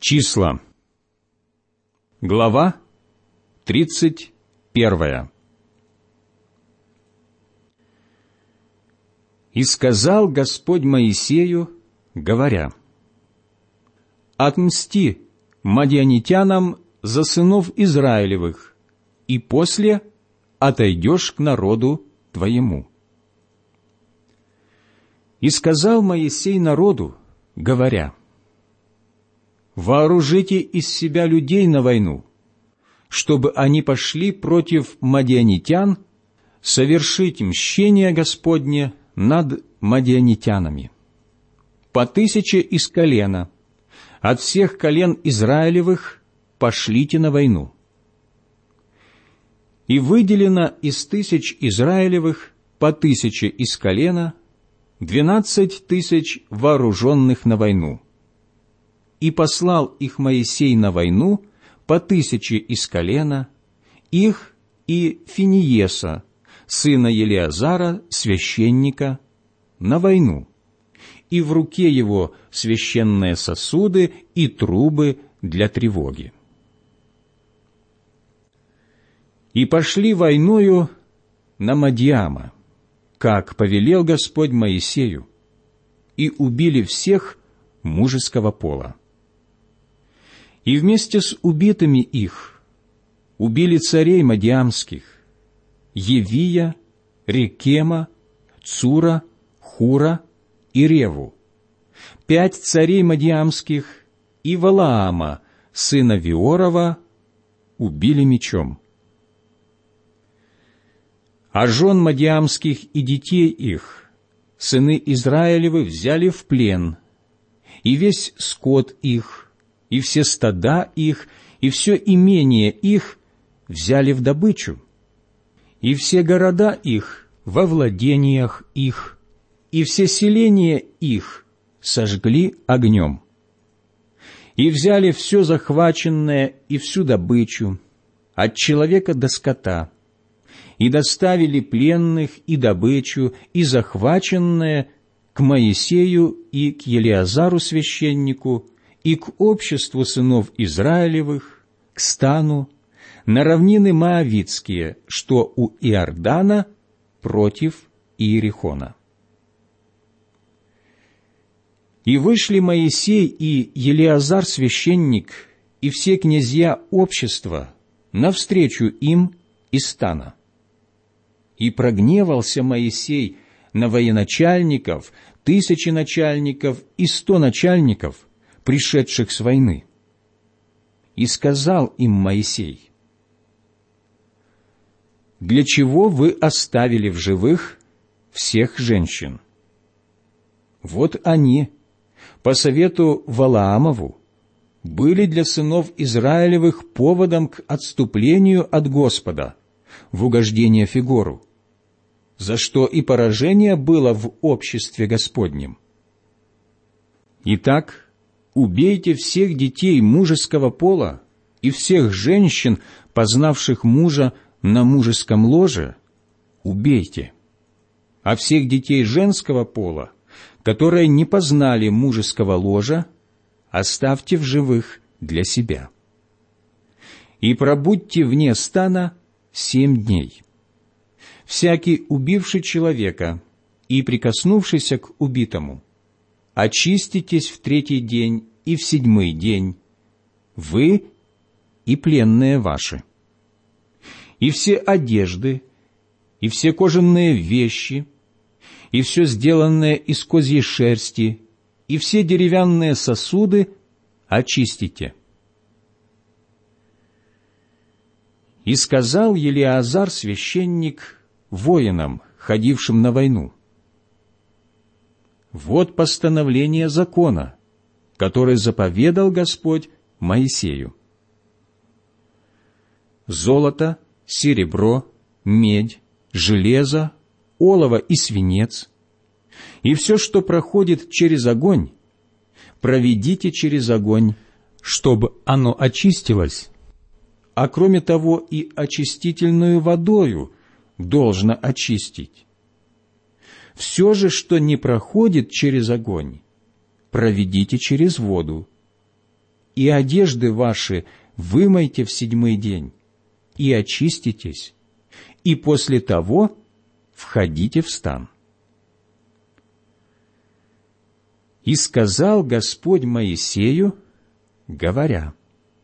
Числа. Глава 31. «И сказал Господь Моисею, говоря: отмсти мадианитянам за сынов Израилевых, и после отойдешь к народу твоему. И сказал Моисей народу, говоря: вооружите из себя людей на войну, чтобы они пошли против мадианитян совершить мщение Господне над мадианитянами. По 1000 из колена, от всех колен Израилевых пошлите на войну. И выделено из 1000 Израилевых по 1000 из колена 12 000 вооруженных на войну. И послал их Моисей на войну по 1000 из колена, их и Финиеса, сына Елиазара, священника, на войну, и в руке его священные сосуды и трубы для тревоги. И пошли войною на Мадиама, как повелел Господь Моисею, и убили всех мужеского пола. И вместе с убитыми их убили царей мадиамских: Евия, Рекема, Цура, Хура и Реву, 5 царей мадиамских, и Валаама, сына Виорова, убили мечом. А жен мадиамских и детей их сыны Израилевы взяли в плен, и весь скот их, и все стада их, и все имение их взяли в добычу, и все города их во владениях их, и все селения их сожгли огнем. И взяли все захваченное и всю добычу, от человека до скота, и доставили пленных и добычу, и захваченное к Моисею и к Елиазару священнику, и к обществу сынов Израилевых, к стану, на равнины Моавитские, что у Иордана против Иерихона. И вышли Моисей и Елиазар священник, и все князья общества навстречу им из стана. И прогневался Моисей на военачальников, 1000 начальников и 100 начальников, пришедших с войны. И сказал им Моисей: для чего вы оставили в живых всех женщин? Вот они, по совету Валаамову, были для сынов Израилевых поводом к отступлению от Господа в угождение Фигору, за что и поражение было в обществе Господнем. Итак, убейте всех детей мужеского пола и всех женщин, познавших мужа на мужеском ложе, убейте, а всех детей женского пола, которые не познали мужеского ложа, оставьте в живых для себя. И пробудьте вне стана 7 дней. Всякий, убивший человека и прикоснувшийся к убитому, очиститесь в 3-й день и в 7-й день, вы и пленные ваши. И все одежды, и все кожаные вещи, и все сделанное из козьей шерсти, и все деревянные сосуды очистите. И сказал Елиазар священник воинам, ходившим на войну: вот постановление закона, который заповедал Господь Моисею. Золото, серебро, медь, железо, олово и свинец, и все, что проходит через огонь, проведите через огонь, чтобы оно очистилось, а кроме того и очистительную водою должно очистить. Все же, что не проходит через огонь, проведите через воду. и одежды ваши вымойте в 7-й день, и очиститесь, и после того входите в стан. И сказал Господь Моисею, говоря: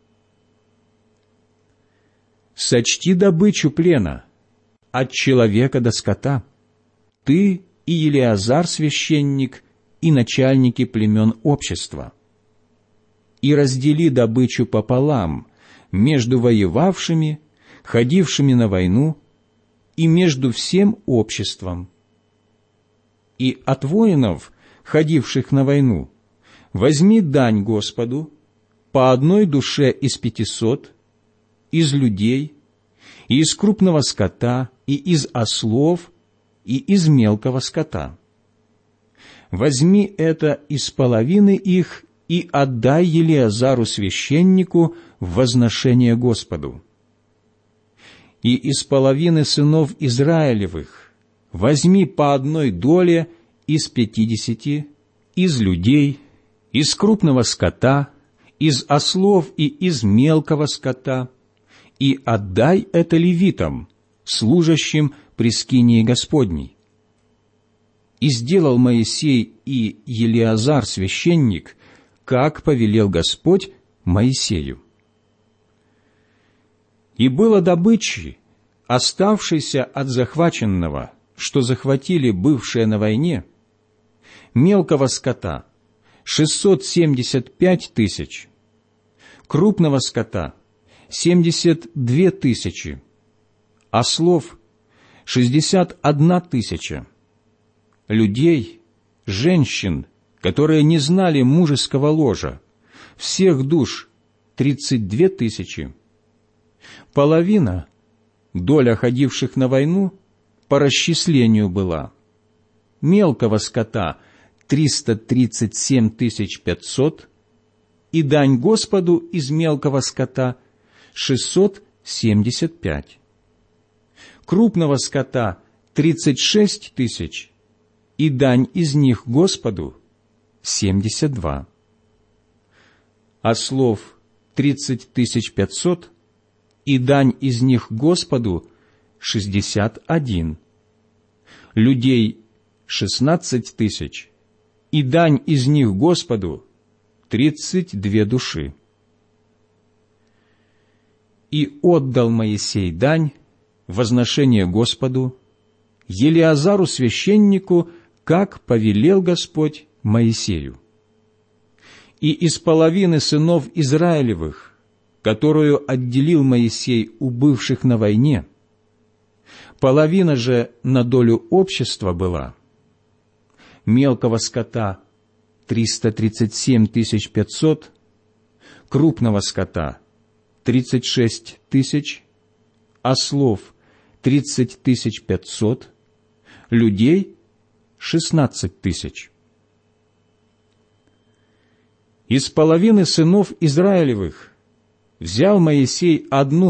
«Сочти добычу плена от человека до скота, ты и Елеазар священник, и начальники племен общества, и раздели добычу пополам между воевавшими, ходившими на войну, и между всем обществом. И от воинов, ходивших на войну, возьми дань Господу по 1 душе из 500, из людей, и из крупного скота, и из ослов, и из мелкого скота. Возьми это из половины их и отдай Елеазару священнику в возношение Господу. И из половины сынов Израилевых возьми по 1 доле из 50, из людей, из крупного скота, из ослов и из мелкого скота, и отдай это левитам, служащим при скинии Господней. И сделал Моисей и Елеазар священник, как повелел Господь Моисею. И было добычи, оставшейся от захваченного, что захватили бывшие на войне, мелкого скота 675 тысяч, крупного скота 72 тысячи, ослов 61 тысяча, людей, женщин, которые не знали мужеского ложа, всех душ 32 тысячи. Половина, доля ходивших на войну, по расчислению была: мелкого скота 337 500, и дань Господу из мелкого скота 675, крупного скота 36 тысяч, и дань из них Господу 72, ослов 30 500, и дань из них Господу 61, людей 16 тысяч, и дань из них Господу 32 души. И отдал Моисей дань, возношение Господу, Елеазару священнику, как повелел Господь Моисею. И из половины сынов Израилевых, которую отделил Моисей у бывших на войне, половина же на долю общества была: мелкого скота 337 500, крупного скота 36 тысяч, ослов 30 500, людей 16 тысяч. Из половины сынов Израилевых взял Моисей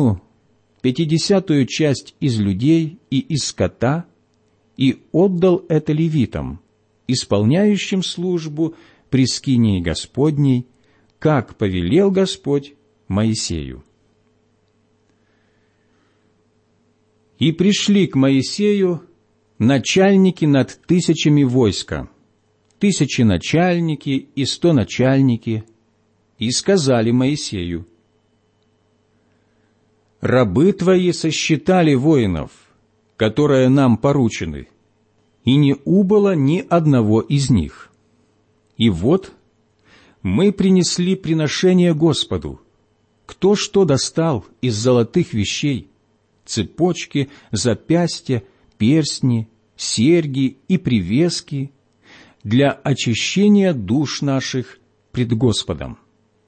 1/50 часть из людей и из скота и отдал это левитам, исполняющим службу при скинии Господней, как повелел Господь Моисею. И пришли к Моисею начальники над 1000 войска, 1000 начальники и 100 начальники, и сказали Моисею: «Рабы твои сосчитали воинов, которые нам поручены, и не убыло ни одного из них. И вот мы принесли приношение Господу, кто что достал из золотых вещей, цепочки, запястья, перстни, серьги и привески для очищения душ наших пред Господом».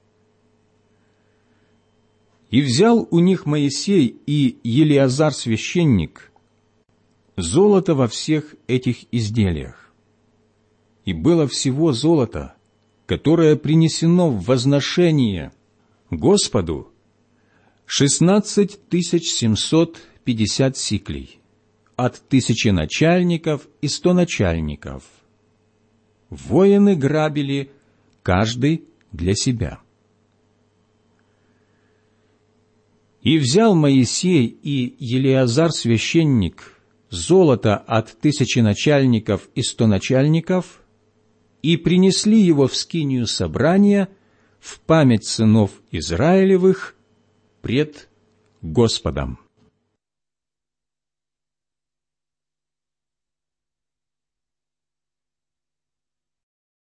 И взял у них Моисей и Елеазар священник золото во всех этих изделиях. И было всего золото, которое принесено в возношение Господу, 16 750 сиклей, от 1000 начальников и 100 начальников. Воины грабили каждый для себя. И взял Моисей и Елеазар священник золото от 1000 начальников и 100 начальников и принесли его в скинию собрания в память сынов Израилевых пред Господом.